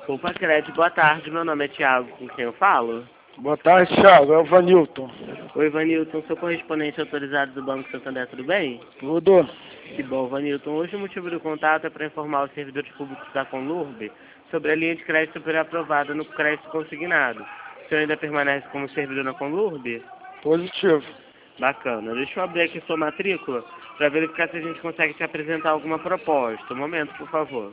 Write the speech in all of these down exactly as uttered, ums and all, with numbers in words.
Poupa Crédito, boa tarde. Meu nome é Thiago, com quem eu falo? Boa tarde, Thiago. É o Vanilton. Oi, Vanilton, sou correspondente autorizado do Banco Santander, tudo bem? Tudo? Que bom, Vanilton. Hoje o motivo do contato é para informar os servidores públicos da Conlurb sobre a linha de crédito super aprovada no crédito consignado. O senhor ainda permanece como servidor na Conlurb? Positivo. Bacana. Deixa eu abrir aqui sua matrícula para verificar se a gente consegue te apresentar alguma proposta. Um momento, por favor.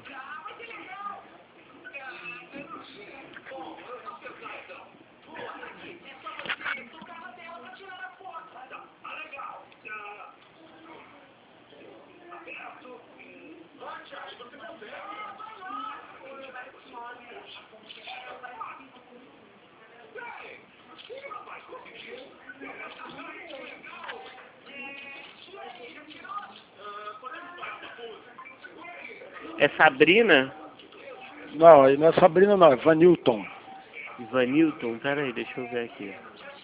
É Sabrina? Não, não é Sabrina não, é Vanilton. Vanilton? Pera aí, deixa eu ver aqui.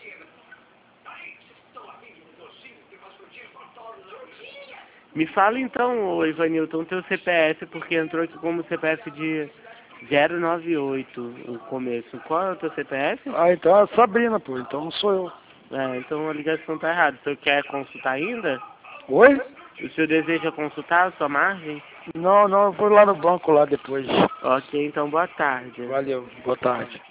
Me fala então, ô Ivanilton, teu C P F, porque entrou aqui como C P F de zero nove oito o começo. Qual é o teu C P F? Ah, então é a Sabrina, pô. Então não sou eu. É, então a ligação tá errada. O senhor quer consultar ainda? Oi? O senhor deseja consultar a sua margem? Não, não, eu vou lá no banco lá depois. Ok, então boa tarde. Valeu, boa tarde.